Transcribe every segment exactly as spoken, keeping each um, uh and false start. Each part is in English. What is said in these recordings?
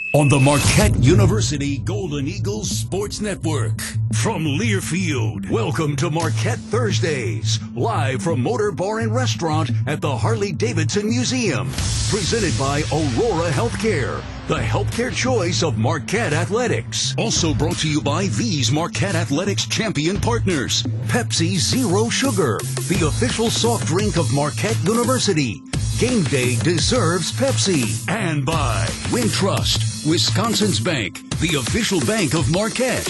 on the Marquette University Golden Eagles Sports Network. From Learfield, welcome to Marquette Thursdays, live from Motor Bar and Restaurant at the Harley-Davidson Museum. Presented by Aurora Healthcare, the healthcare choice of Marquette Athletics. Also brought to you by these Marquette Athletics champion partners. Pepsi Zero Sugar, the official soft drink of Marquette University. Game day deserves Pepsi. And by Wintrust, Wisconsin's bank, the official bank of Marquette.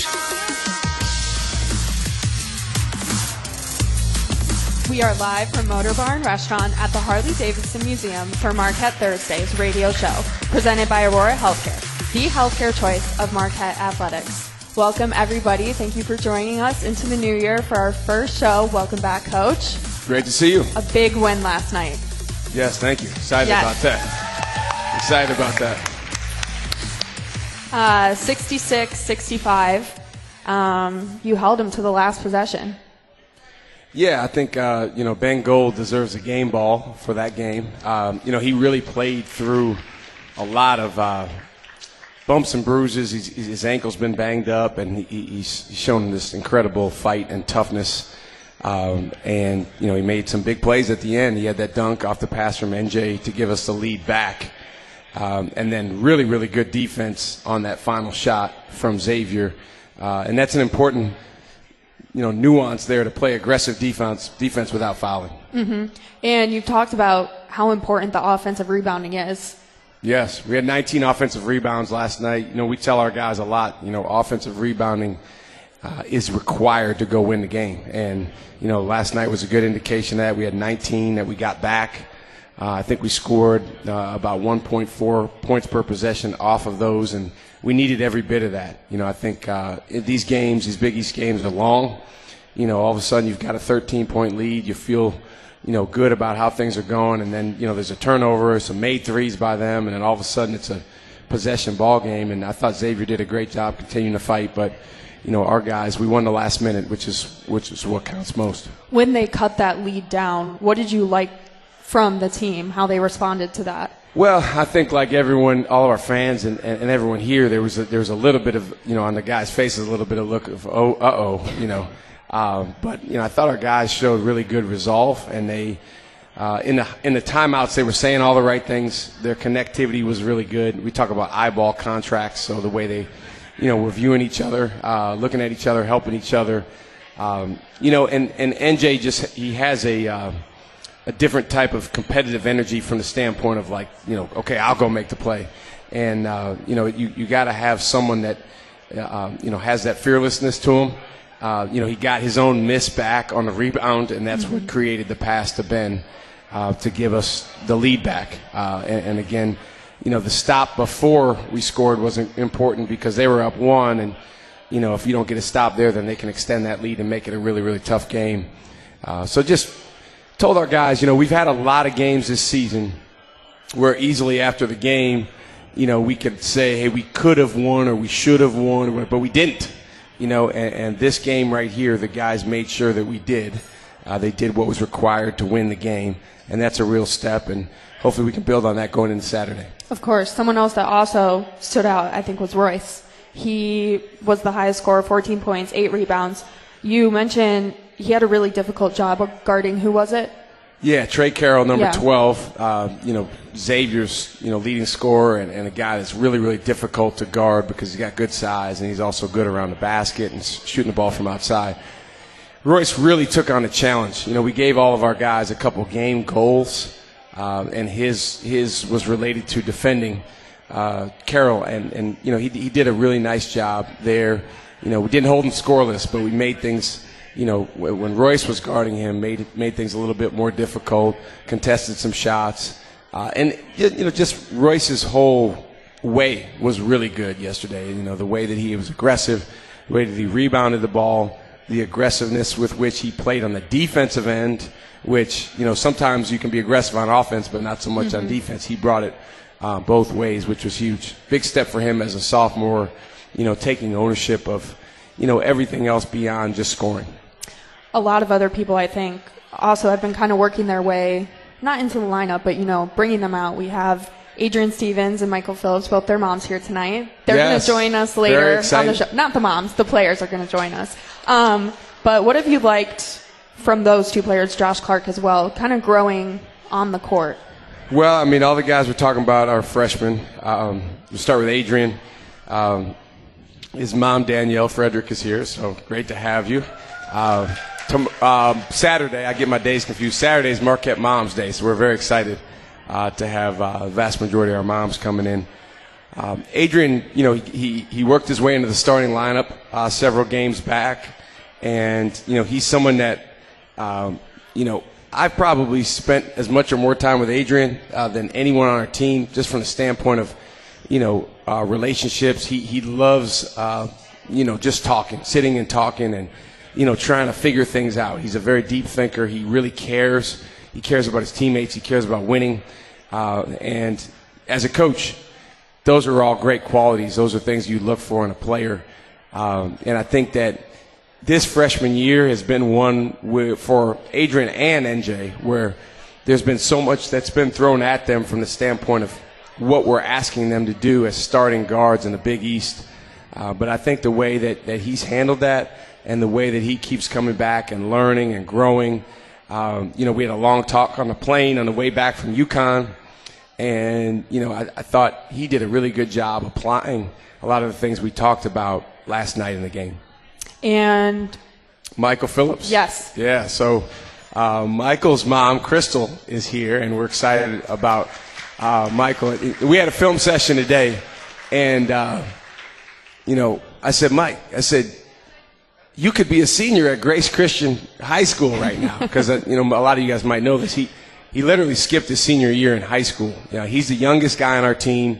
We are live from Motor Bar and Restaurant at the Harley-Davidson Museum for Marquette Thursdays radio show, presented by Aurora Healthcare, the healthcare choice of Marquette Athletics. Welcome, everybody. Thank you for joining us into the new year for our first show. Welcome back, Coach. Great to see you. A big win last night. Yes, thank you. Excited yes. about that. Excited about that. Uh, sixty-six sixty-five. Um, you held him to the last possession. Yeah, I think, uh, you know, Ben Gold deserves a game ball for that game. Um, you know, he really played through a lot of uh, bumps and bruises. He's, his ankle's been banged up, and he, he's shown this incredible fight and toughness. Um, and, you know, he made some big plays at the end. He had that dunk off the pass from N J to give us the lead back. Um, and then really, really good defense on that final shot from Xavier. Uh, and that's an important, you know, nuance there to play aggressive defense defense without fouling. Mm-hmm. And you've talked about how important the offensive rebounding is. Yes, we had nineteen offensive rebounds last night. You know, we tell our guys a lot, you know, offensive rebounding uh, is required to go win the game. And, you know, last night was a good indication of that. We had nineteen that we got back. Uh, I think we scored uh, about one point four points per possession off of those, and we needed every bit of that. You know, I think uh, these games, these Big East games are long. You know, all of a sudden you've got a thirteen-point lead. You feel, you know, good about how things are going, and then, you know, there's a turnover, some made threes by them, and then all of a sudden it's a possession ball game. And I thought Xavier did a great job continuing to fight, but, you know, our guys, we won the last minute, which is which is what counts most. When they cut that lead down, what did you like from the team, how they responded to that? Well, I think like everyone, all of our fans and, and, and everyone here, there was a, there was a little bit of, you know, on the guys' faces, a little bit of look of, oh, uh-oh, you know. Um, but, you know, I thought our guys showed really good resolve, and they, uh, in the in the timeouts, they were saying all the right things. Their connectivity was really good. We talk about eyeball contracts, so the way they, you know, were viewing each other, uh, looking at each other, helping each other. Um, you know, and, and N J just, he has a, uh, a different type of competitive energy from the standpoint of like, you know, okay, I'll go make the play. And, uh, you know, you, you got to have someone that, uh, you know, has that fearlessness to him. Uh, you know, he got his own miss back on the rebound, and that's mm-hmm. what created the pass to Ben uh, to give us the lead back. Uh, and, and again, you know, the stop before we scored wasn't important because they were up one, and, you know, if you don't get a stop there, then they can extend that lead and make it a really, really tough game. Uh, so just told our guys, you know, we've had a lot of games this season where easily after the game, you know, we could say, hey, we could have won or we should have won, but we didn't. You know, and, and this game right here, the guys made sure that we did. Uh, they did what was required to win the game, and that's a real step, and hopefully we can build on that going into Saturday. Of course. Someone else that also stood out, I think, was Royce. He was the highest scorer, fourteen points, eight rebounds. You mentioned he had a really difficult job of guarding. Who was it? Yeah, Trey Carroll, number yeah. twelve. Uh, you know, Xavier's, you know, leading scorer and, and a guy that's really, really difficult to guard because he's got good size and he's also good around the basket and shooting the ball from outside. Royce really took on the challenge. You know, we gave all of our guys a couple game goals, uh, and his his was related to defending uh, Carroll, and, and you know he he did a really nice job there. You know, we didn't hold him scoreless, but we made things. You know, when Royce was guarding him, made made things a little bit more difficult, contested some shots. Uh, and, you know, just Royce's whole way was really good yesterday. You know, the way that he was aggressive, the way that he rebounded the ball, the aggressiveness with which he played on the defensive end, which, you know, sometimes you can be aggressive on offense but not so much mm-hmm. on defense. He brought it uh, both ways, which was huge. Big step for him as a sophomore, you know, taking ownership of, you know, everything else beyond just scoring. A lot of other people, I think, also have been kind of working their way, not into the lineup, but, you know, bringing them out. We have Adrian Stevens and Michael Phillips, both their moms here tonight. They're Yes. going to join us Very later on excited. the show. Not the moms, the players are going to join us. Um, but what have you liked from those two players, Josh Clark as well, kind of growing on the court? Well, I mean, all the guys we're talking about are freshmen. Um, we'll start with Adrian. Um, his mom, Danielle Frederick, is here, so great to have you. Uh, tom- um, Saturday, I get my days confused. Saturday is Marquette Moms Day, so we're very excited uh, to have uh, the vast majority of our moms coming in. Um, Adrian, you know, he, he worked his way into the starting lineup uh, several games back, and, you know, he's someone that, um, you know, I've probably spent as much or more time with Adrian uh, than anyone on our team, just from the standpoint of, you know, uh, relationships. He he loves, uh, you know, just talking, sitting and talking and, you know, trying to figure things out. He's a very deep thinker. He really cares. He cares about his teammates. He cares about winning. Uh, and as a coach, those are all great qualities. Those are things you look for in a player. Um, and I think that this freshman year has been one where, for Adrian and N J, where there's been so much that's been thrown at them from the standpoint of what we're asking them to do as starting guards in the Big East. Uh, but I think the way that, that he's handled that and the way that he keeps coming back and learning and growing. Um, you know, we had a long talk on the plane on the way back from UConn. And, you know, I, I thought he did a really good job applying a lot of the things we talked about last night in the game. And Michael Phillips. Yes. Yeah, so uh, Michael's mom, Crystal, is here, and we're excited about uh, Michael. We had a film session today, and, uh, you know, I said, Mike, I said, you could be a senior at Grace Christian High School right now, because, uh, you know, a lot of you guys might know this. He he literally skipped his senior year in high school. You know, he's the youngest guy on our team.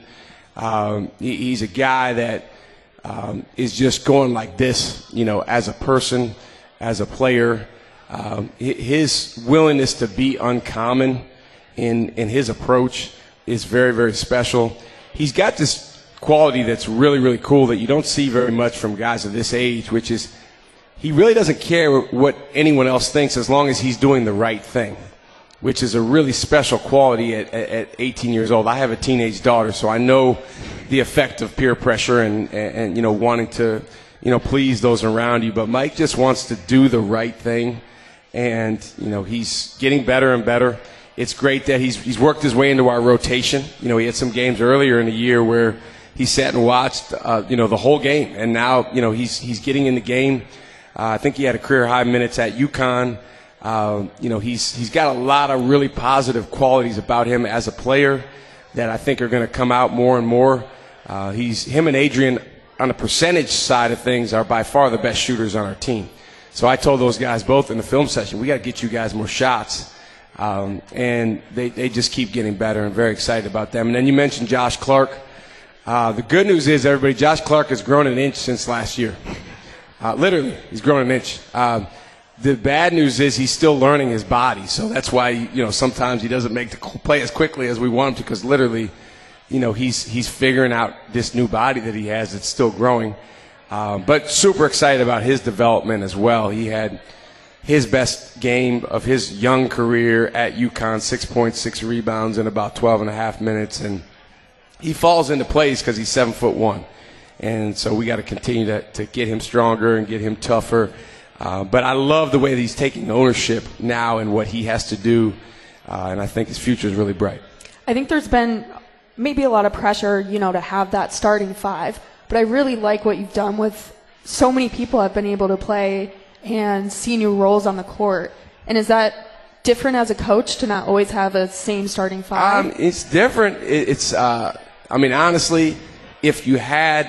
Um, he, he's a guy that Um, is just going like this, you know, as a person, as a player. Um, his willingness to be uncommon in, in his approach is very, very special. He's got this quality that's really, really cool that you don't see very much from guys of this age, which is he really doesn't care what anyone else thinks as long as he's doing the right thing, which is a really special quality at, at, at eighteen years old. I have a teenage daughter, so I know the effect of peer pressure and, and, and, you know, wanting to, you know, please those around you. But Mike just wants to do the right thing, and, you know, he's getting better and better. It's great that he's he's worked his way into our rotation. You know, he had some games earlier in the year where he sat and watched, uh, you know, the whole game, and now, you know, he's he's getting in the game. Uh, I think he had a career high minutes at UConn. Uh, you know, he's he's got a lot of really positive qualities about him as a player that I think are going to come out more and more. Uh, he's him and Adrian on the percentage side of things are by far the best shooters on our team. So I told those guys both in the film session, we got to get you guys more shots. Um, and they, they just keep getting better, and very excited about them. And then you mentioned Josh Clark. Uh, the good news is, everybody, Josh Clark has grown an inch since last year. Uh, literally, he's grown an inch. Um, The bad news is he's still learning his body, so that's why, you know, sometimes he doesn't make the play as quickly as we want him to, because literally, you know, he's he's figuring out this new body that he has that's still growing. Uh, but super excited about his development as well. He had his best game of his young career at UConn, six points, six rebounds in about twelve and a half minutes, and he falls into place because he's seven foot one, and so we got to continue to to get him stronger and get him tougher. Uh, but I love the way that he's taking ownership now in what he has to do, uh, and I think his future is really bright. I think there's been maybe a lot of pressure, you know, to have that starting five, but I really like what you've done with so many people have been able to play and see new roles on the court. And is that different as a coach to not always have a same starting five? Um, it's different. It, it's, uh, I mean, honestly, if you had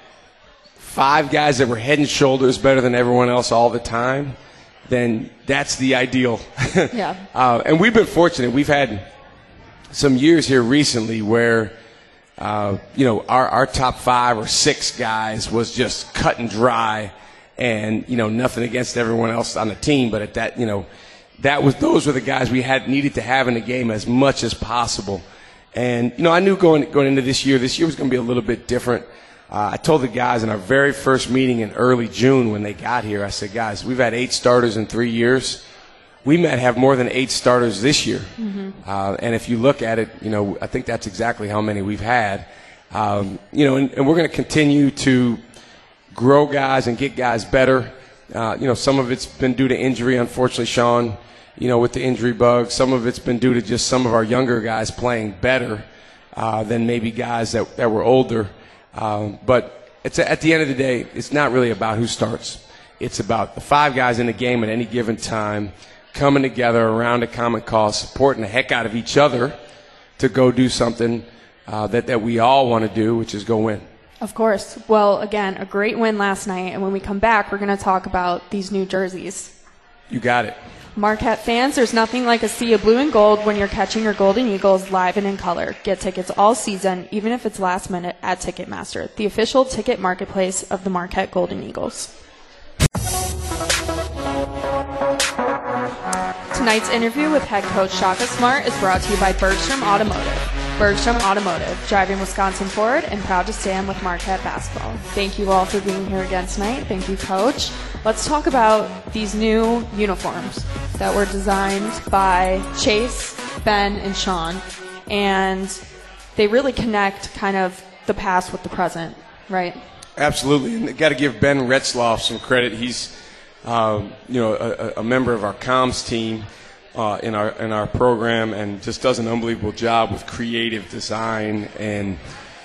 five guys that were head and shoulders better than everyone else all the time, then that's the ideal. Yeah. uh, and we've been fortunate. We've had some years here recently where, uh, you know, our, our top five or six guys was just cut and dry, and, you know, nothing against everyone else on the team, but at that, you know, that was those were the guys we had needed to have in the game as much as possible. And, you know, I knew going going into this year, this year was going to be a little bit different. Uh, I told the guys in our very first meeting in early June when they got here, I said, guys, we've had eight starters in three years. we might have more than eight starters this year. Mm-hmm. Uh, and if you look at it, you know, I think that's exactly how many we've had. Um, you know, and, and we're going to continue to grow guys and get guys better. Uh, you know, some of it's been due to injury, unfortunately, Sean, you know, with the injury bug. Some of it's been due to just some of our younger guys playing better uh, than maybe guys that, that were older. Um, but it's at the end of the day, it's not really about who starts. It's about the five guys in the game at any given time coming together around a common cause, supporting the heck out of each other to go do something uh, that, that we all want to do, which is go win. Of course. Well, again, a great win last night. And when we come back, we're going to talk about these new jerseys. You got it. Marquette fans, there's nothing like a sea of blue and gold when you're catching your Golden Eagles live and in color. Get tickets all season, even if it's last minute, at Ticketmaster, the official ticket marketplace of the Marquette Golden Eagles. Tonight's interview with head coach Shaka Smart is brought to you by Bergstrom Automotive. Bergstrom Automotive, driving Wisconsin forward and proud to stand with Marquette basketball. Thank you all for being here again tonight. Thank you, Coach. Let's talk about these new uniforms that were designed by Chase, Ben, and Sean. And they really connect kind of the past with the present, right? Absolutely. And got to give Ben Retzloff some credit. He's, um, you know, a, a member of our comms team. Uh, in our in our program, and just does an unbelievable job with creative design. And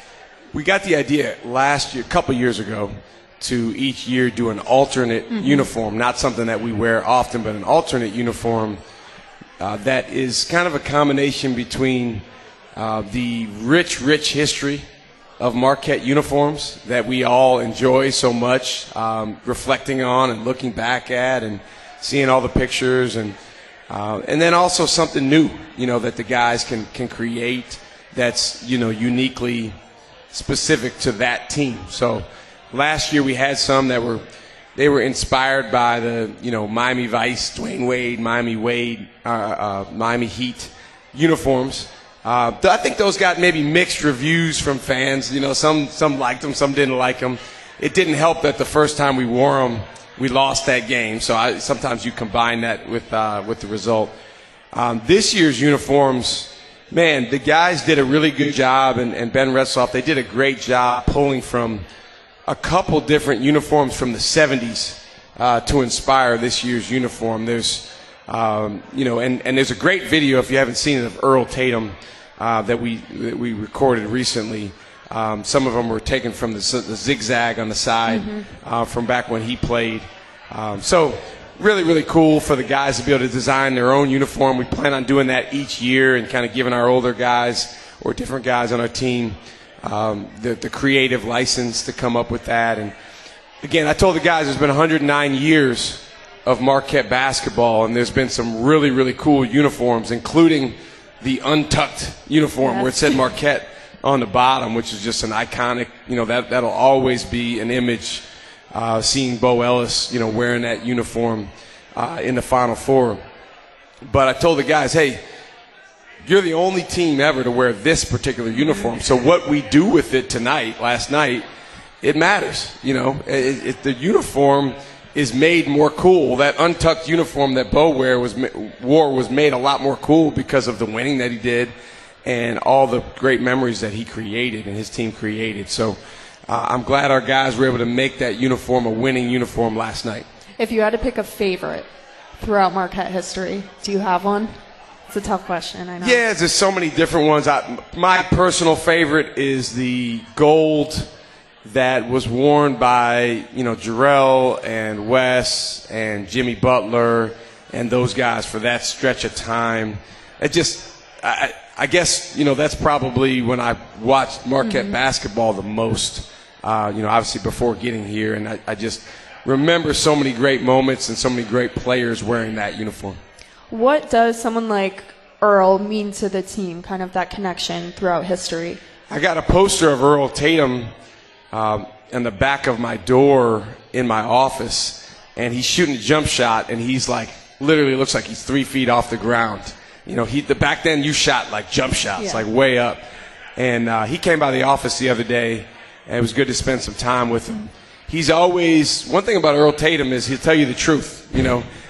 we got the idea last year, a couple years ago, to each year do an alternate mm-hmm. uniform, not something that we wear often, but an alternate uniform uh, that is kind of a combination between uh, the rich, rich history of Marquette uniforms that we all enjoy so much, um, reflecting on and looking back at and seeing all the pictures, and Uh, and then also something new, you know, that the guys can, can create that's, you know, uniquely specific to that team. So last year we had some that were, they were inspired by the, you know, Miami Vice, Dwayne Wade, Miami Wade, uh, uh, Miami Heat uniforms. Uh, I think those got maybe mixed reviews from fans. You know, some, some liked them, some didn't like them. It didn't help that the first time we wore them, we lost that game, so I, sometimes you combine that with uh, with the result. Um, this year's uniforms, man, the guys did a really good job, and, and Ben Retzloff, they did a great job pulling from a couple different uniforms from the seventies uh, to inspire this year's uniform. There's, um, you know, and, and there's a great video, if you haven't seen it, of Earl Tatum uh, that we that we recorded recently. Um, some of them were taken from the, the zigzag on the side mm-hmm. uh, from back when he played. Um, so really, really cool for the guys to be able to design their own uniform. We plan on doing that each year and kind of giving our older guys or different guys on our team um, the, the creative license to come up with that. And, again, I told the guys there's been one hundred nine years of Marquette basketball, and there's been some really, really cool uniforms, including the untucked uniform yes. where it said Marquette on the bottom, which is just an iconic, you know, that, that'll always be an image, uh, seeing Bo Ellis, you know, wearing that uniform uh, in the Final Four. But I told the guys, hey, you're the only team ever to wear this particular uniform. So what we do with it tonight, last night, it matters. You know, it, it, the uniform is made more cool. That untucked uniform that Bo wear was, wore was made a lot more cool because of the winning that he did and all the great memories that he created and his team created. So uh, I'm glad our guys were able to make that uniform a winning uniform last night. If you had to pick a favorite throughout Marquette history, do you have one? It's a tough question, I know. Yeah, there's so many different ones. I, my personal favorite is the gold that was worn by, you know, Jarrell and Wes and Jimmy Butler and those guys for that stretch of time. It just, I, I guess, you know, that's probably when I watched Marquette mm-hmm. basketball the most, uh, you know, obviously before getting here. And I, I just remember so many great moments and so many great players wearing that uniform. What does someone like Earl mean to the team, kind of that connection throughout history? I got a poster of Earl Tatum um, in the back of my door in my office, and he's shooting a jump shot, and he's like, literally looks like he's three feet off the ground. You know, he the back then you shot like jump shots, yeah. like way up. And uh, he came by the office the other day, and it was good to spend some time with him. He's always, one thing about Earl Tatum is he'll tell you the truth, you know.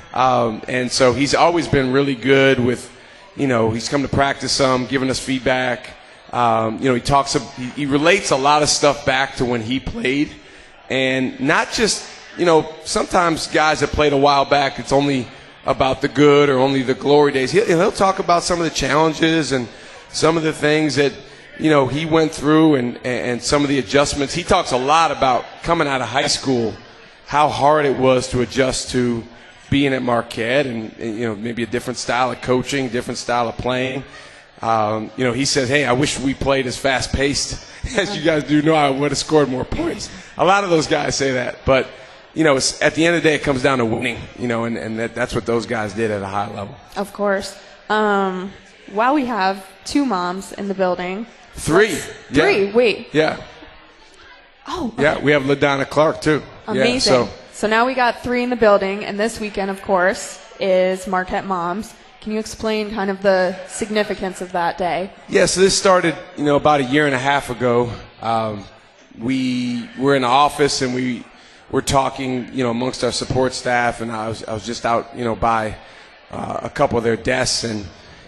Um, and so he's always been really good with, you know, he's come to practice some, giving us feedback. Um, you know, he talks, he, he relates a lot of stuff back to when he played. And not just, you know, sometimes guys that played a while back, it's only about the good or only the glory days. He'll, he'll talk about some of the challenges and some of the things that, you know, he went through and, and some of the adjustments. He talks a lot about coming out of high school, how hard it was to adjust to being at Marquette and, and you know, maybe a different style of coaching, different style of playing. Um, you know, he says, hey, I wish we played as fast-paced as you guys do. No, I would have scored more points. A lot of those guys say that. But, you know, it's, at the end of the day, it comes down to winning, you know, and, and that, that's what those guys did at a high level. Of course. Um, while we have two moms in the building. Three. Yeah. Three, wait. Yeah. Oh. Okay. Yeah, we have LaDonna Clark, too. Amazing. Yeah, so. so now we got three in the building, and this weekend, of course, is Marquette Moms. Can you explain kind of the significance of that day? Yeah, so this started, you know, about a year and a half ago. Um, we were in the office and we were talking, you know, amongst our support staff, and I was I was just out, you know, by uh, a couple of their desks, and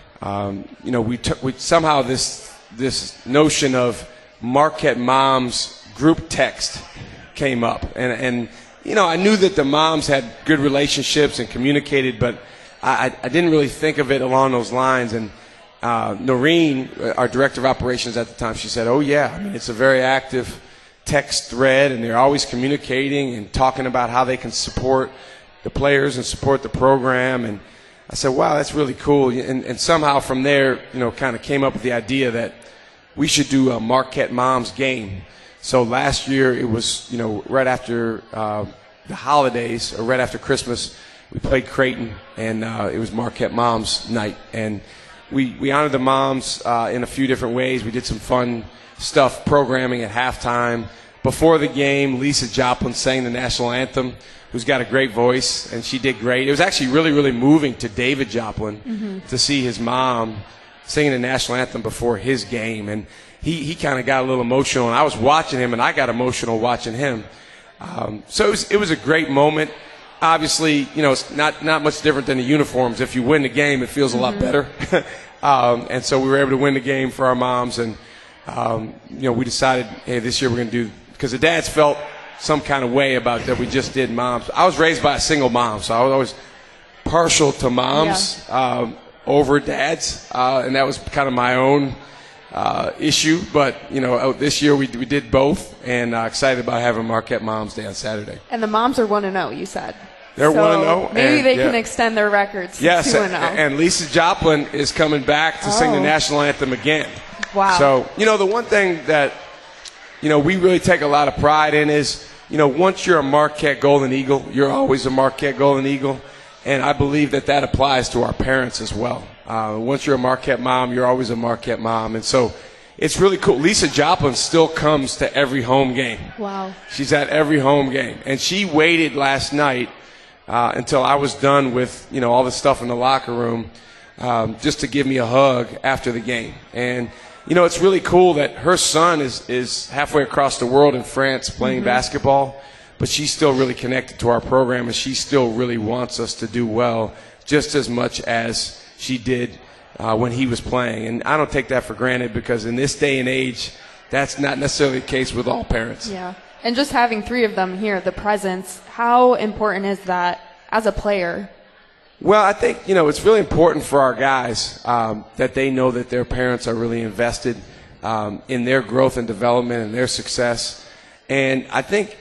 um, you know, we took we somehow this this notion of Marquette Moms group text came up, and and you know, I knew that the moms had good relationships and communicated, but I, I didn't really think of it along those lines. And uh, Noreen, our director of operations at the time, she said, oh, yeah, I mean, it's a very active text thread, and they're always communicating and talking about how they can support the players and support the program. And I said, wow, that's really cool. And, and somehow from there, you know, kind of came up with the idea that we should do a Marquette Moms game. So last year it was, you know, right after uh, the holidays, or right after Christmas, we played Creighton, and uh, it was Marquette Moms night. And we, we honored the moms uh, in a few different ways. We did some fun stuff, programming at halftime. Before the game, Lisa Joplin sang the national anthem, who's got a great voice, and she did great. It was actually really, really moving to David Joplin mm-hmm. to see his mom singing the national anthem before his game. And he, he kind of got a little emotional, and I was watching him, and I got emotional watching him. Um, so it was, it was a great moment. Obviously, you know, it's not, not much different than the uniforms. If you win the game, it feels a lot mm-hmm. better. um, and so we were able to win the game for our moms. And, um, you know, we decided, hey, this year we're going to do – because the dads felt some kind of way about that we just did moms. I was raised by a single mom, so I was always partial to moms yeah. um, over dads. Uh, and that was kind of my own uh, issue. But, you know, this year we, we did both, and uh, excited about having Marquette Moms Day on Saturday. And the moms are one and oh, you said. They're so one and oh. Maybe and, they yeah. can extend their records to yes, two and oh. And Lisa Joplin is coming back to oh. sing the national anthem again. Wow. So, you know, the one thing that, you know, we really take a lot of pride in is, you know, once you're a Marquette Golden Eagle, you're always a Marquette Golden Eagle. And I believe that that applies to our parents as well. Uh, once you're a Marquette mom, you're always a Marquette mom. And so it's really cool. Lisa Joplin still comes to every home game. Wow. She's at every home game. And she waited last night uh, until I was done with, you know, all the stuff in the locker room um, just to give me a hug after the game. And, you know, it's really cool that her son is, is halfway across the world in France playing mm-hmm. basketball, but she's still really connected to our program, and she still really wants us to do well just as much as she did uh, when he was playing. And I don't take that for granted, because in this day and age, that's not necessarily the case with all parents. Yeah. And just having three of them here, the presence, how important is that as a player? Well, I think, you know, it's really important for our guys um, that they know that their parents are really invested um, in their growth and development and their success. And I think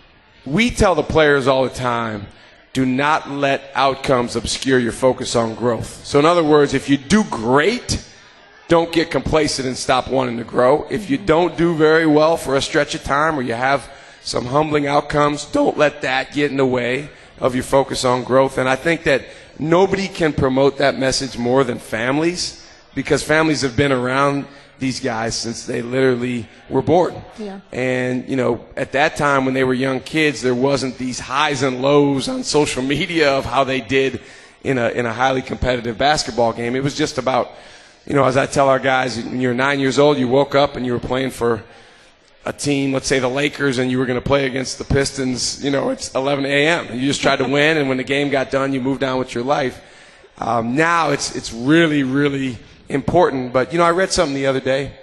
we tell the players all the time, do not let outcomes obscure your focus on growth. So in other words, if you do great, don't get complacent and stop wanting to grow. If you don't do very well for a stretch of time, or you have some humbling outcomes, don't let that get in the way of your focus on growth. And I think that nobody can promote that message more than families, because families have been around these guys since they literally were born. Yeah. And, you know, at that time when they were young kids, there wasn't these highs and lows on social media of how they did in a in a highly competitive basketball game. It was just about, you know, as I tell our guys, when you're nine years old, you woke up and you were playing for a team, let's say the Lakers, and you were going to play against the Pistons, you know, it's eleven a.m. and you just tried to win, and when the game got done, you moved on with your life. Um, now it's it's really, really important. But, you know, I read something the other day,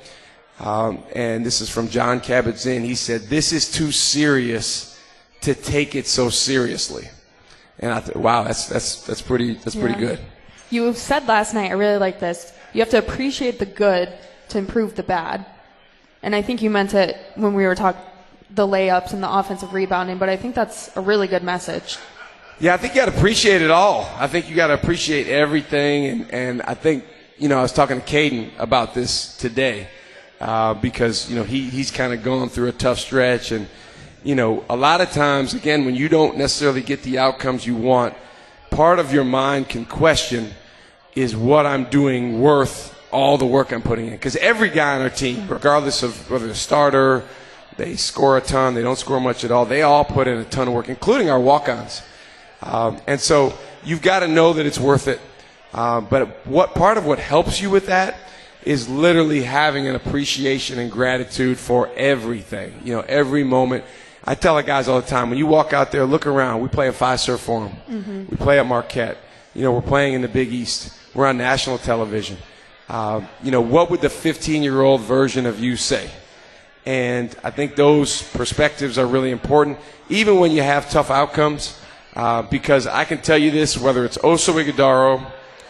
um, and this is from John Kabat-Zinn. He said, this is too serious to take it so seriously. And I thought, wow, that's that's that's pretty that's yeah. pretty good. You said last night, I really like this, you have to appreciate the good to improve the bad. And I think you meant it when we were talking the layups and the offensive rebounding, but I think that's a really good message. Yeah, I think you got to appreciate it all. I think you got to appreciate everything. And, and I think, you know, I was talking to Caden about this today uh, because, you know, he, he's kind of going through a tough stretch. And, you know, a lot of times, again, when you don't necessarily get the outcomes you want, part of your mind can question, is what I'm doing worth all the work I'm putting in? Because every guy on our team, regardless of whether they're a starter, they score a ton, they don't score much at all, they all put in a ton of work, including our walk-ons. Um, and so you've got to know that it's worth it. Uh, but what part of what helps you with that is literally having an appreciation and gratitude for everything, you know, every moment. I tell the guys all the time, when you walk out there, look around. We play at Fiserv Forum. Mm-hmm. We play at Marquette. You know, we're playing in the Big East. We're on national television. Uh, you know, what would the fifteen-year-old version of you say? And I think those perspectives are really important, even when you have tough outcomes, uh, because I can tell you this, whether it's Oso Ighodaro,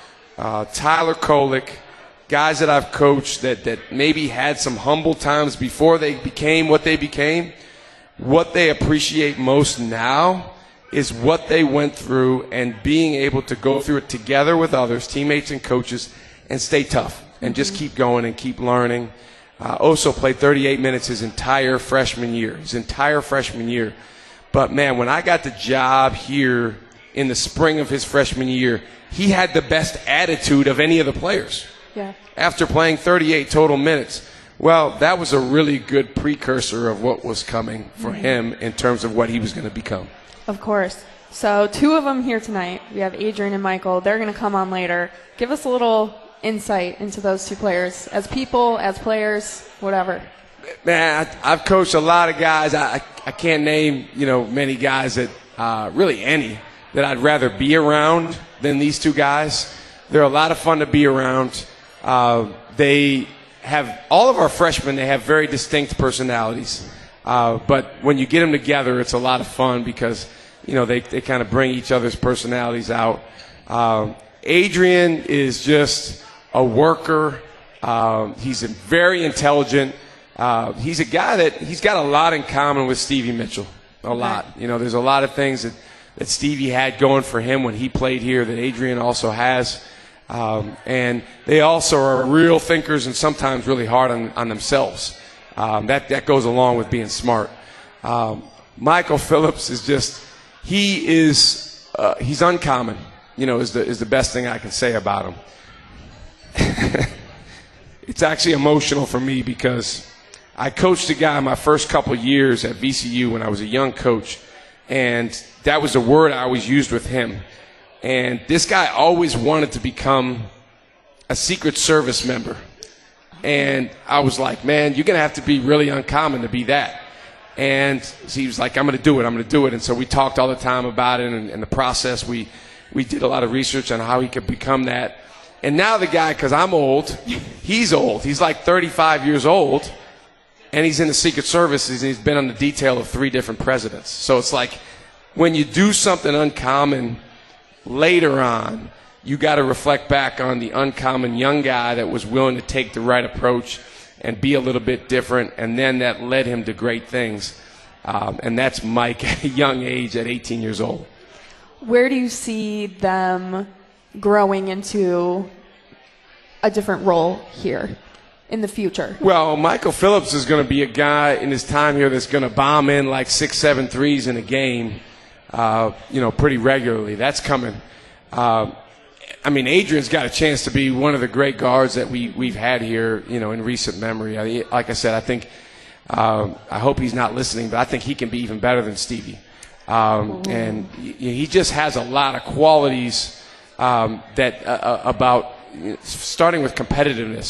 uh, Tyler Kolek, guys that I've coached that, that maybe had some humble times before they became what they became, what they appreciate most now is what they went through and being able to go through it together with others, teammates and coaches, and stay tough and just keep going and keep learning. Uh, Oso played thirty-eight minutes his entire freshman year, his entire freshman year. But, man, when I got the job here in the spring of his freshman year, he had the best attitude of any of the players. Yeah. After playing thirty-eight total minutes. Well, that was a really good precursor of what was coming for mm-hmm. him in terms of what he was going to become. Of course. So two of them here tonight. We have Adrian and Michael. They're going to come on later. Give us a little insight into those two players as people, as players, whatever. Man, I, I've coached a lot of guys. I, I can't name, you know, many guys that, uh, really any, that I'd rather be around than these two guys. They're a lot of fun to be around. Uh, they have, all of our freshmen, they have very distinct personalities. Uh, but when you get them together, it's a lot of fun because, you know, they, they kind of bring each other's personalities out. Um, Adrian is just a worker. Um, he's a very intelligent. Uh, he's a guy that he's got a lot in common with Stevie Mitchell. A lot. You know, there's a lot of things that, that Stevie had going for him when he played here that Adrian also has. Um, and they also are real thinkers and sometimes really hard on, on themselves. Um, that, that goes along with being smart. Um, Michael Phillips is just, he is, uh, he's uncommon, you know, is the, is the best thing I can say about him. It's actually emotional for me because I coached a guy my first couple of years at V C U when I was a young coach, and that was a word I always used with him. And this guy always wanted to become a Secret Service member. And I was like, man, you're going to have to be really uncommon to be that. And he was like, I'm going to do it, I'm going to do it. And so we talked all the time about it and, and the process. We, we did a lot of research on how he could become that. And now the guy, because I'm old, he's old. He's like thirty-five years old, and he's in the Secret Service, and he's been on the detail of three different presidents. So it's like when you do something uncommon later on, you got to reflect back on the uncommon young guy that was willing to take the right approach and be a little bit different, and then that led him to great things. Um, and that's Mike at a young age, at eighteen years old. Where do you see them growing into a different role here in the future? Well, Michael Phillips is going to be a guy in his time here that's going to bomb in like six, seven threes in a game, uh, you know, pretty regularly. That's coming. Uh, I mean, Adrian's got a chance to be one of the great guards that we, we've had here, you know, in recent memory. I, like I said, I think, um, I hope he's not listening, but I think he can be even better than Stevie. Um, and he just has a lot of qualities um, that uh, about starting with competitiveness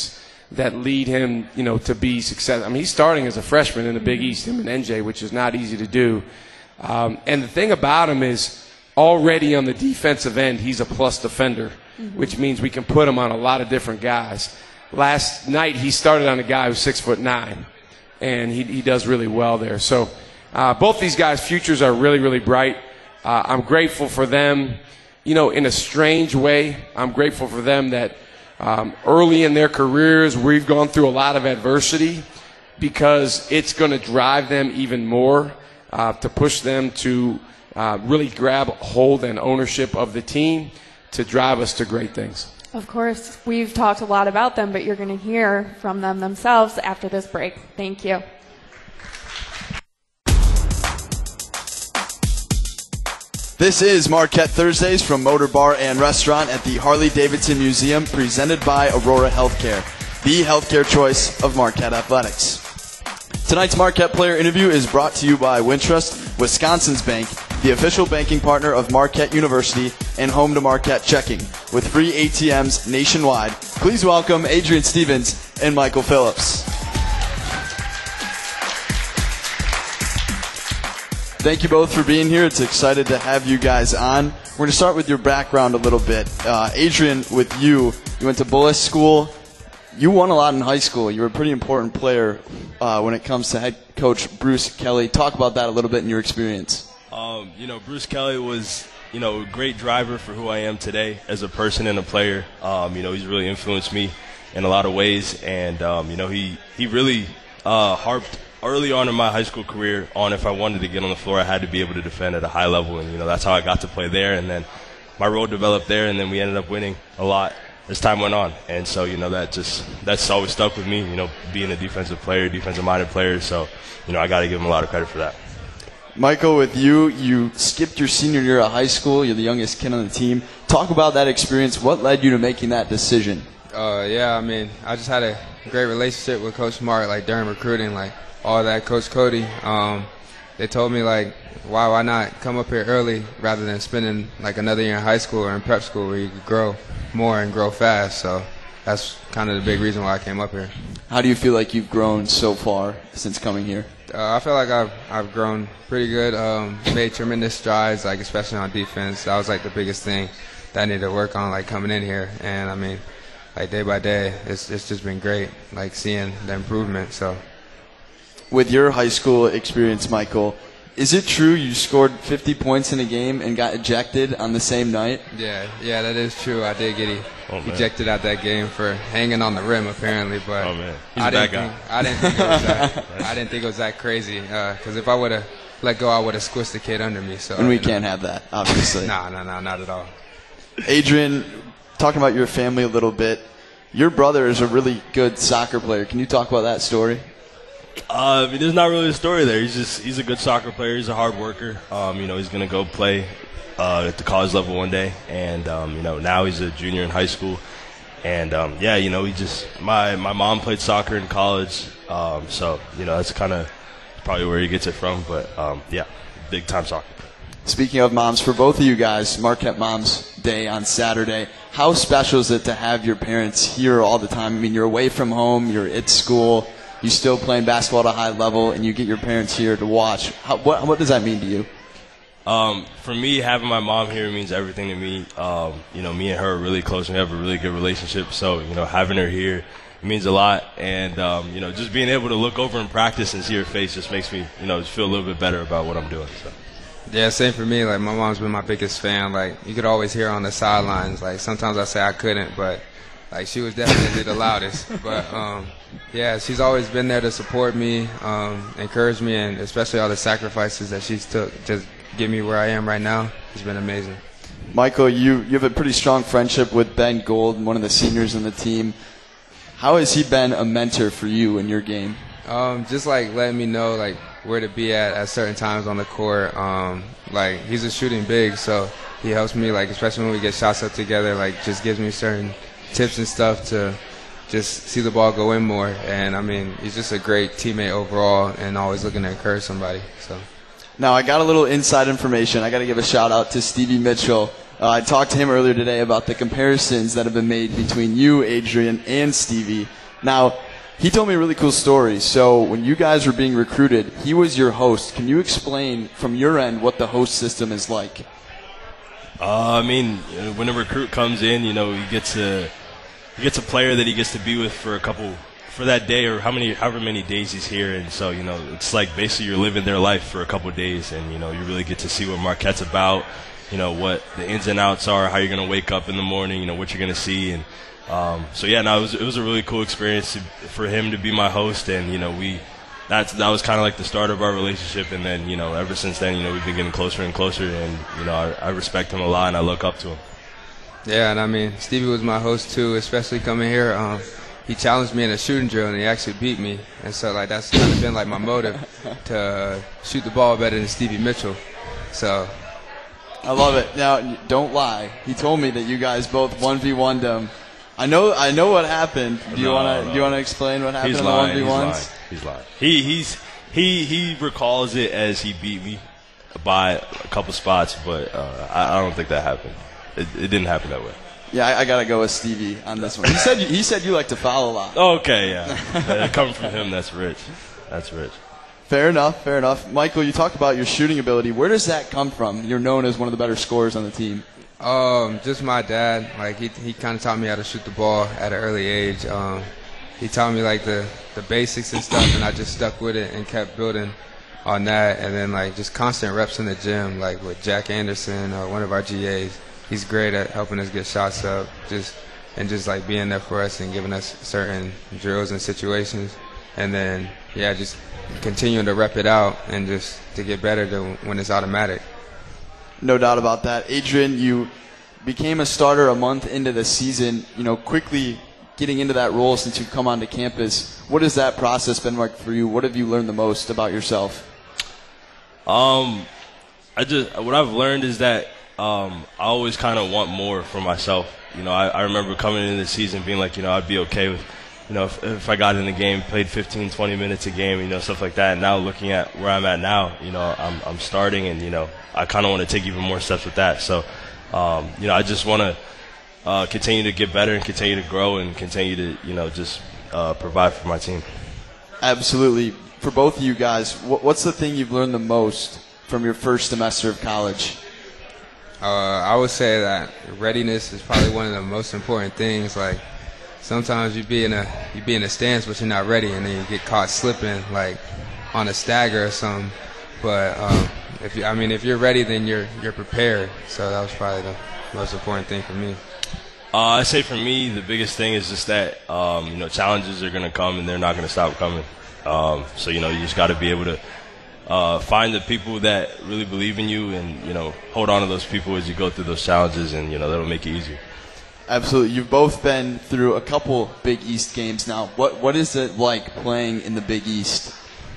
that lead him, you know, to be successful. I mean, he's starting as a freshman in the Big East, him and N J, which is not easy to do. Um, and the thing about him is already on the defensive end, he's a plus defender, mm-hmm. which means we can put him on a lot of different guys. Last night he started on a guy who's six foot nine, and he, he does really well there. So uh, both these guys' futures are really, really bright. Uh, I'm grateful for them, you know, in a strange way. I'm grateful for them that Um, early in their careers, we've gone through a lot of adversity because it's going to drive them even more uh, to push them to uh, really grab hold and ownership of the team to drive us to great things. Of course, we've talked a lot about them, but you're going to hear from them themselves after this break. Thank you. This is Marquette Thursdays from Motor Bar and Restaurant at the Harley-Davidson Museum, presented by Aurora Healthcare, the healthcare choice of Marquette Athletics. Tonight's Marquette player interview is brought to you by Wintrust, Wisconsin's bank, the official banking partner of Marquette University, and home to Marquette Checking, with free A T Ms nationwide. Please welcome Adrian Stevens and Michael Phillips. Thank you both for being here. It's excited to have you guys on. We're going to start with your background a little bit. Uh, Adrian, with you, you went to Bullis School. You won a lot in high school. You were a pretty important player uh, when it comes to head coach Bruce Kelly. Talk about that a little bit in your experience. Um, you know, Bruce Kelly was, you know, a great driver for who I am today as a person and a player. Um, you know, he's really influenced me in a lot of ways. And, um, you know, he, he really uh, harped early on in my high school career on if I wanted to get on the floor, I had to be able to defend at a high level. And, you know, that's how I got to play there. And then my role developed there, and then we ended up winning a lot as time went on. And so, you know, that just that's always stuck with me, you know, being a defensive player, defensive-minded player. So, you know, I got to give him a lot of credit for that. Michael, with you, you skipped your senior year of high school. You're the youngest kid on the team. Talk about that experience. What led you to making that decision? Uh, yeah, I mean, I just had a great relationship with Coach Mark, like, during recruiting, like, all that, Coach Cody. Um, they told me, like, why, why not come up here early rather than spending, like, another year in high school or in prep school where you could grow more and grow fast. So that's kind of the big reason why I came up here. How do you feel like you've grown so far since coming here? Uh, I feel like I've I've grown pretty good, um, made tremendous strides, like, especially on defense. That was, like, the biggest thing that I needed to work on, like, coming in here. And, I mean, like, day by day, it's it's just been great, like, seeing the improvement. So. With your high school experience, Michael, is it true you scored fifty points in a game and got ejected on the same night? Yeah, yeah, that is true. I did get oh, ejected out that game for hanging on the rim, apparently. But oh, man. He's I a bad didn't guy. Think, I didn't think it was that. I didn't think it was that crazy. Because uh, if I would have let go, I would have squished the kid under me. So and we can't know. have that, obviously. no, no, no, not at all. Adrian, talking about your family a little bit. Your brother is a really good soccer player. Can you talk about that story? Uh, I mean, there's not really a story there. He's just he's a good soccer player. He's a hard worker. Um, you know, he's gonna go play uh, at the college level one day, and um, you know, now he's a junior in high school. And um, yeah, you know, he just my my mom played soccer in college, um, so you know that's kind of probably where he gets it from. But um, yeah, big time soccer. Speaking of moms, for both of you guys, Marquette Moms Day on Saturday. How special is it to have your parents here all the time? I mean, you're away from home, you're at school. You still playing basketball at a high level, and you get your parents here to watch. How, what, what does that mean to you? Um, for me, having my mom here means everything to me. Um, you know, me and her are really close, and we have a really good relationship. So, you know, having her here means a lot. And, um, you know, just being able to look over and practice and see her face just makes me, you know, just feel a little bit better about what I'm doing. So. Yeah, same for me. Like, my mom's been my biggest fan. Like, you could always hear her on the sidelines. Like, sometimes I say I couldn't, but like, she was definitely the loudest. But, um, yeah, she's always been there to support me, um, encourage me, and especially all the sacrifices that she's took to get me where I am right now. It's been amazing. Michael, you, you have a pretty strong friendship with Ben Gold, one of the seniors on the team. How has he been a mentor for you in your game? Um, just, like, letting me know, like, where to be at at certain times on the court. Um, like, he's a shooting big, so he helps me, like, especially when we get shots up together, like, just gives me certain tips and stuff to just see the ball go in more. And, I mean, he's just a great teammate overall and always looking to encourage somebody. So. Now, I got a little inside information. I got to give a shout-out to Stevie Mitchell. Uh, I talked to him earlier today about the comparisons that have been made between you, Adrian, and Stevie. Now, he told me a really cool story. So when you guys were being recruited, he was your host. Can you explain from your end what the host system is like? Uh, I mean, when a recruit comes in, you know, he gets a he gets a player that he gets to be with for a couple for that day or how many however many days he's here, and so you know, it's like basically you're living their life for a couple days, and you know, you really get to see what Marquette's about, you know, what the ins and outs are, how you're gonna wake up in the morning, you know, what you're gonna see, and um, so yeah, no, it was it was a really cool experience to, for him to be my host, and you know, we. That's, that was kind of like the start of our relationship, and then, you know, ever since then, you know, we've been getting closer and closer, and, you know, I, I respect him a lot, and I look up to him. Yeah, and I mean, Stevie was my host, too, especially coming here. Um, he challenged me in a shooting drill, and he actually beat me. And so, like, that's kind of been, like, my motive to uh, shoot the ball better than Stevie Mitchell. So. I love it. Now, don't lie. He told me that you guys both one v one them. I know I know what happened. Do you no, want to no. do you want to explain what happened he's in lying, the one v ones? He's lying. He's lying. He he's he he recalls it as he beat me by a couple spots, but uh, I, I don't think that happened. It, it didn't happen that way. Yeah, I, I gotta go with Stevie on this one. He said you, he said you like to foul a lot. Okay, yeah. uh, coming from him, that's rich. That's rich. Fair enough. Fair enough. Michael, you talked about your shooting ability. Where does that come from? You're known as one of the better scorers on the team. Um, just my dad. Like he he kind of taught me how to shoot the ball at an early age. Um, he taught me like the the basics and stuff, and I just stuck with it and kept building on that. And then like just constant reps in the gym, like with Jack Anderson, uh, one of our G As. He's great at helping us get shots up, just and just like being there for us and giving us certain drills and situations. And then yeah, just continuing to rep it out and just to get better to when it's automatic. No doubt about that. Adrian, you became a starter a month into the season, you know, quickly getting into that role since you've come onto campus. What has that process been like for you? What have you learned the most about yourself? Um, I just what I've learned is that um, I always kind of want more for myself. You know, I, I remember coming into the season being like, you know, I'd be okay with, you know, if, if I got in the game, played fifteen, twenty minutes a game, you know, stuff like that. And now looking at where I'm at now, you know, I'm I'm starting, and you know, I kind of want to take even more steps with that. So, um, you know, I just want to uh, continue to get better and continue to grow and continue to, you know, just uh, provide for my team. Absolutely. For both of you guys, what's the thing you've learned the most from your first semester of college? Uh, I would say that readiness is probably one of the most important things. Like sometimes you be in a you be in a stance, but you're not ready, and then you get caught slipping like on a stagger or something. But um, if you, I mean, if you're ready, then you're you're prepared. So that was probably the most important thing for me. Uh, I say for me, the biggest thing is just that um, you know, challenges are going to come and they're not going to stop coming. Um, so you know, you just got to be able to uh, find the people that really believe in you, and you know, hold on to those people as you go through those challenges, and you know, that'll make it easier. Absolutely. You've both been through a couple Big East games now. What what is it like playing in the Big East?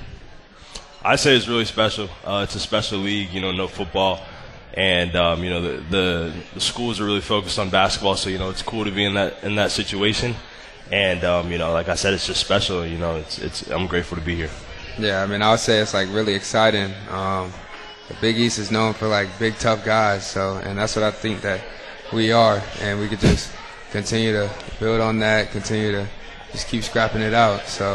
I say it's really special. Uh, it's a special league, you know, no football. And, um, you know, the, the the schools are really focused on basketball, so, you know, it's cool to be in that in that situation. And, um, you know, like I said, it's just special. You know, it's it's. I'm grateful to be here. Yeah, I mean, I would say it's, like, really exciting. Um, the Big East is known for, like, big, tough guys, so and that's what I think that we are. And we could just continue to build on that, continue to just keep scrapping it out, so.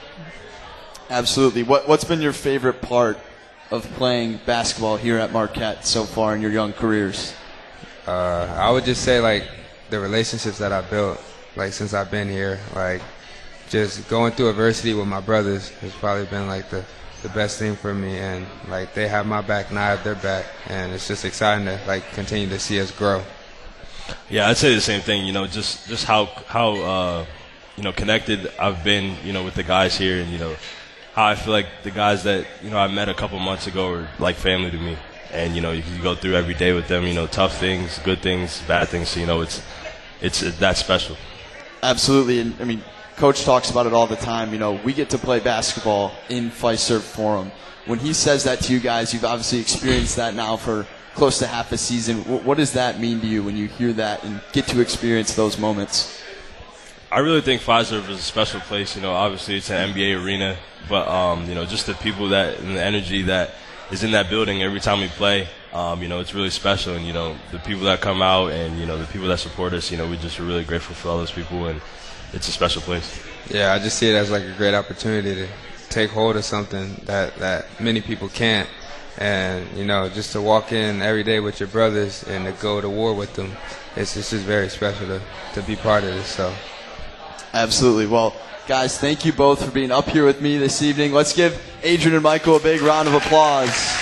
Absolutely. What, what's been your favorite part of playing basketball here at Marquette so far in your young careers? Uh, I would just say, like, the relationships that I built, like, since I've been here. Like, just going through adversity with my brothers has probably been, like, the, the best thing for me. And, like, they have my back and I have their back. And it's just exciting to, like, continue to see us grow. Yeah, I'd say the same thing. You know, just, just how, how uh, you know, connected I've been, you know, with the guys here, and, you know, how I feel like the guys that, you know, I met a couple months ago are like family to me. And, you know, you, you go through every day with them, you know, tough things, good things, bad things. So, you know, it's it's it, that's special. Absolutely. And, I mean, Coach talks about it all the time. You know, we get to play basketball in Fiserv Forum. When he says that to you guys, you've obviously experienced that now for close to half a season. What, what does that mean to you when you hear that and get to experience those moments? I really think Fiserv is a special place. You know, obviously it's an N B A arena, but um, you know, just the people that and the energy that is in that building every time we play. Um, you know, it's really special, and you know, the people that come out and you know the people that support us. You know, we just are really grateful for all those people, and it's a special place. Yeah, I just see it as like a great opportunity to take hold of something that, that many people can't. And, you know, just to walk in every day with your brothers and to go to war with them, it's, it's just very special to, to be part of this. So, absolutely. Well, guys, thank you both for being up here with me this evening. Let's give Adrian and Michael a big round of applause.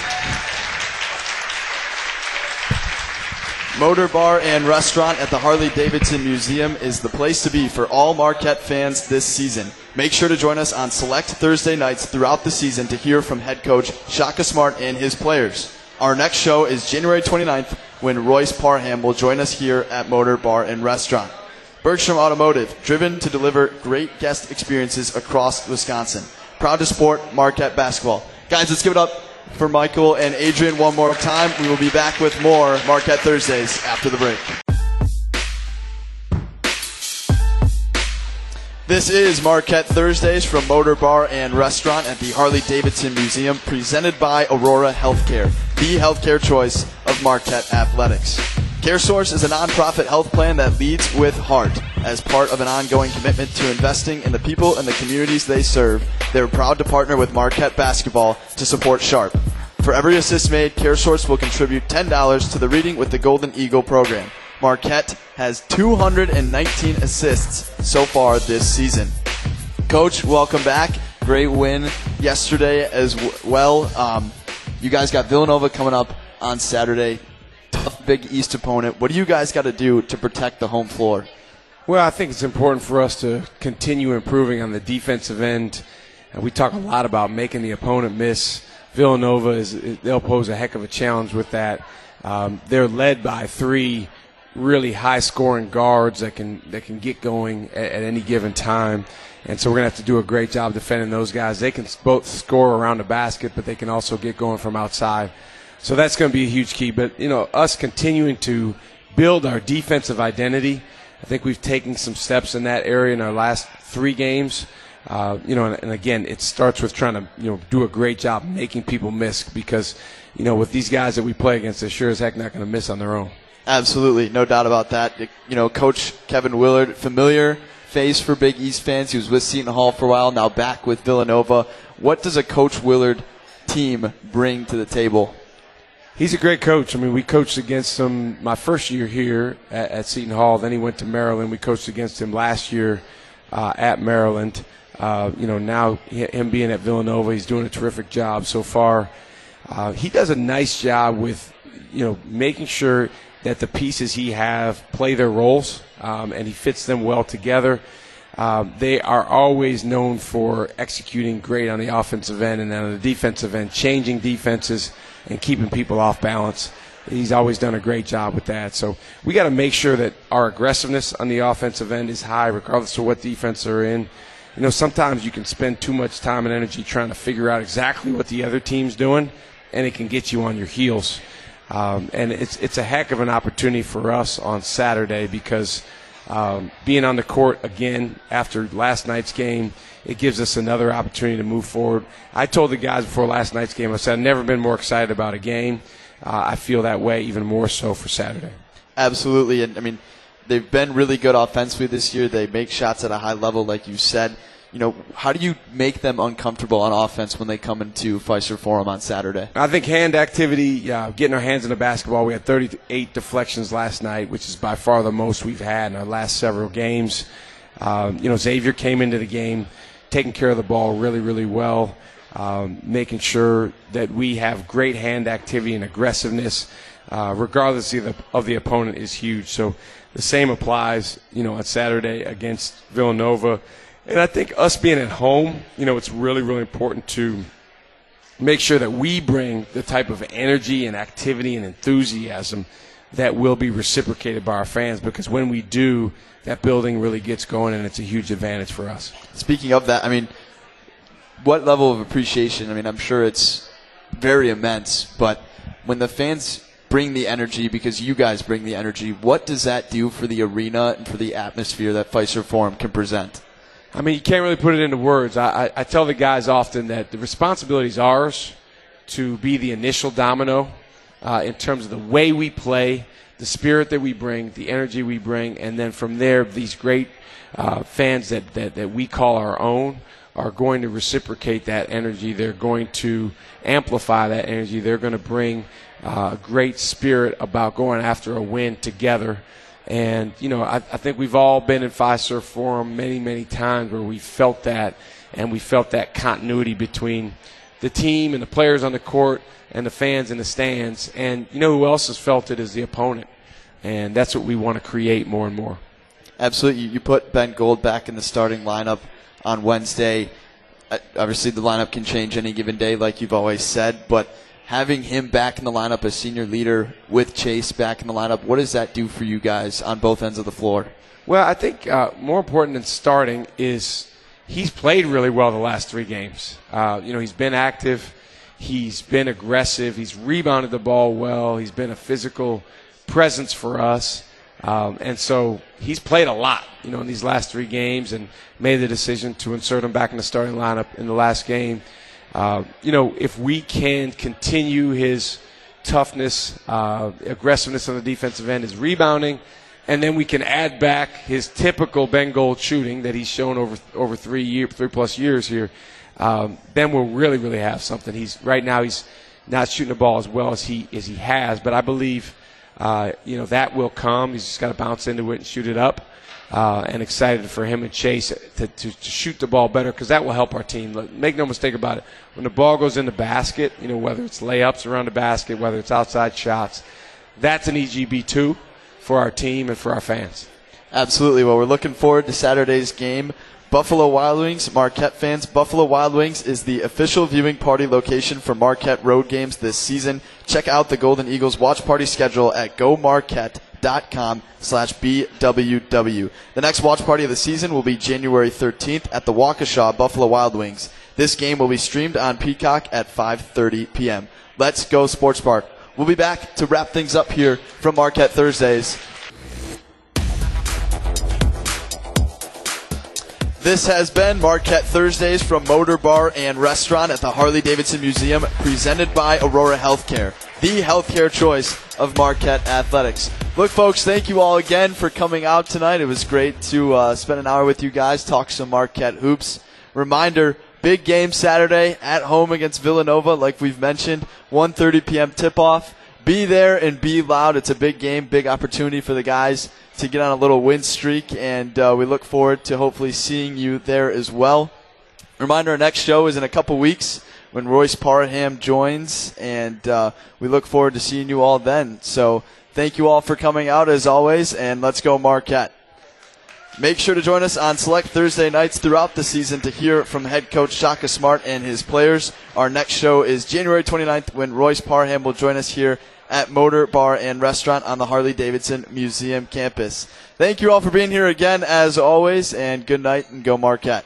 Motor Bar and Restaurant at the Harley-Davidson Museum is the place to be for all Marquette fans this season. Make sure to join us on select Thursday nights throughout the season to hear from head coach Shaka Smart and his players. Our next show is January twenty-ninth when Royce Parham will join us here at Motor Bar and Restaurant. Bergstrom Automotive, driven to deliver great guest experiences across Wisconsin. Proud to support Marquette basketball. Guys, let's give it up for Michael and Adrian one more time. We will be back with more Marquette Thursdays after the break. This is Marquette Thursdays from Motor Bar and Restaurant at the Harley-Davidson Museum, presented by Aurora Healthcare, the healthcare choice of Marquette athletics. CareSource is a nonprofit health plan that leads with heart. As part of an ongoing commitment to investing in the people and the communities they serve, they are proud to partner with Marquette basketball to support Sharp. For every assist made, CareSource will contribute ten dollars to the Reading with the Golden Eagle program. Marquette has two hundred nineteen assists so far this season. Coach, welcome back. Great win yesterday as well. Um, you guys got Villanova coming up on Saturday. Tough Big East opponent. What do you guys got to do to protect the home floor? Well, I think it's important for us to continue improving on the defensive end. And we talk a lot about making the opponent miss. Villanova, is they'll pose a heck of a challenge with that. Um, they're led by three really high-scoring guards that can that can get going at, at any given time. And so we're going to have to do a great job defending those guys. They can both score around the basket, but they can also get going from outside. So that's going to be a huge key. But, you know, us continuing to build our defensive identity, I think we've taken some steps in that area in our last three games. Uh, you know, and, and again, it starts with trying to, you know, do a great job making people miss because, you know, with these guys that we play against, they're sure as heck not going to miss on their own. Absolutely, no doubt about that. You know, Coach Kevin Willard, familiar face for Big East fans. He was with Seton Hall for a while, now back with Villanova. What does a Coach Willard team bring to the table? He's a great coach. I mean, we coached against him my first year here at, at Seton Hall. Then he went to Maryland. We coached against him last year uh, at Maryland. Uh, you know, now him being at Villanova, he's doing a terrific job so far. Uh, he does a nice job with, you know, making sure that the pieces he have play their roles, um, and he fits them well together. Um, they are always known for executing great on the offensive end, and then on the defensive end, changing defenses and keeping people off balance. He's always done a great job with that. So we got to make sure that our aggressiveness on the offensive end is high, regardless of what defense they're in. You know, sometimes you can spend too much time and energy trying to figure out exactly what the other team's doing, and it can get you on your heels. Um, and it's it's a heck of an opportunity for us on Saturday because um, being on the court again after last night's game, it gives us another opportunity to move forward. I told the guys before last night's game, I said I've never been more excited about a game. Uh, I feel that way even more so for Saturday. Absolutely. And, I mean, they've been really good offensively this year. They make shots at a high level, like you said. You know, how do you make them uncomfortable on offense when they come into Fiserv Forum on Saturday? I think hand activity, uh, getting our hands in the basketball. We had thirty-eight deflections last night, which is by far the most we've had in our last several games. Um, you know, Xavier came into the game taking care of the ball really, really well, um, making sure that we have great hand activity and aggressiveness, uh, regardless of the, of the opponent, is huge. So the same applies, you know, on Saturday against Villanova. And I think us being at home, you know, it's really, really important to make sure that we bring the type of energy and activity and enthusiasm that will be reciprocated by our fans, because when we do, that building really gets going and it's a huge advantage for us. Speaking of that, I mean, what level of appreciation? I mean, I'm sure it's very immense, but when the fans bring the energy, because you guys bring the energy, what does that do for the arena and for the atmosphere that Fiserv Forum can present? I mean, you can't really put it into words. I, I, I tell the guys often that the responsibility is ours to be the initial domino uh, in terms of the way we play, the spirit that we bring, the energy we bring, and then from there, these great uh, fans that, that, that we call our own are going to reciprocate that energy. They're going to amplify that energy. They're going to bring uh, a great spirit about going after a win together. And, you know, I, I think we've all been in Fiserv Forum many, many times where we felt that, and we felt that continuity between the team and the players on the court and the fans in the stands. And you know who else has felt it is the opponent. And that's what we want to create more and more. Absolutely. You put Ben Gold back in the starting lineup on Wednesday. Obviously, the lineup can change any given day, like you've always said, but having him back in the lineup as senior leader with Chase back in the lineup, what does that do for you guys on both ends of the floor? Well, I think uh, more important than starting is he's played really well the last three games. Uh, you know, he's been active. He's been aggressive. He's rebounded the ball well. He's been a physical presence for us. Um, and so he's played a lot, you know, in these last three games and made the decision to insert him back in the starting lineup in the last game. Uh, you know, if we can continue his toughness, uh, aggressiveness on the defensive end, his rebounding, and then we can add back his typical Ben Gold shooting that he's shown over over three year, three plus years here, um, then we'll really, really have something. He's right now he's not shooting the ball as well as he as he has, but I believe uh, you know that will come. He's just got to bounce into it and shoot it up. Uh, and excited for him and Chase to, to, to shoot the ball better because that will help our team. Make no mistake about it. When the ball goes in the basket, you know, whether it's layups around the basket, whether it's outside shots, that's an E G B two for our team and for our fans. Absolutely. Well, we're looking forward to Saturday's game. Buffalo Wild Wings, Marquette fans. Buffalo Wild Wings is the official viewing party location for Marquette road games this season. Check out the Golden Eagles watch party schedule at go marquette dot com slash B W W. The next watch party of the season will be January thirteenth at the Waukesha Buffalo Wild Wings. This game will be streamed on Peacock at five thirty p.m. Let's go Sports Park. We'll be back to wrap things up here from Marquette Thursdays. This has been Marquette Thursdays from Motor Bar and Restaurant at the Harley-Davidson Museum, presented by Aurora Healthcare, the healthcare choice of Marquette athletics. Look, folks, thank you all again for coming out tonight. It was great to uh, spend an hour with you guys, talk some Marquette hoops. Reminder, big game Saturday at home against Villanova, like we've mentioned, one thirty p.m. tip-off. Be there and be loud. It's a big game, big opportunity for the guys to get on a little win streak, and uh, we look forward to hopefully seeing you there as well. Reminder, our next show is in a couple weeks when Royce Parham joins, and uh, we look forward to seeing you all then. So thank you all for coming out as always, and let's go Marquette. Make sure to join us on select Thursday nights throughout the season to hear from head coach Shaka Smart and his players. Our next show is January twenty-ninth when Royce Parham will join us here at Motor Bar and Restaurant on the Harley-Davidson Museum campus. Thank you all for being here again as always, and good night and go Marquette.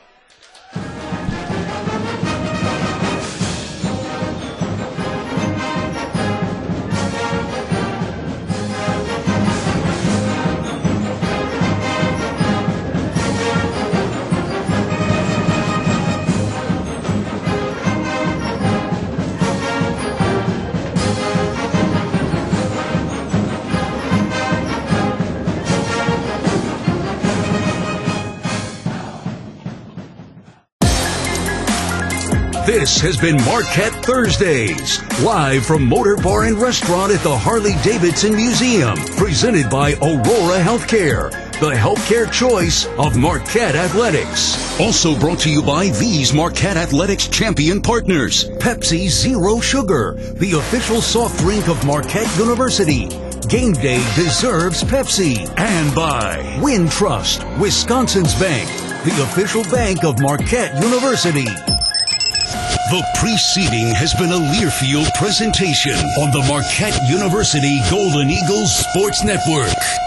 This has been Marquette Thursdays, live from Motor Bar and Restaurant at the Harley-Davidson Museum, presented by Aurora Healthcare, the healthcare choice of Marquette Athletics. Also brought to you by these Marquette Athletics champion partners: Pepsi Zero Sugar, the official soft drink of Marquette University. Game day deserves Pepsi. And by Wintrust, Wisconsin's bank, the official bank of Marquette University. The preceding has been a Learfield presentation on the Marquette University Golden Eagles Sports Network.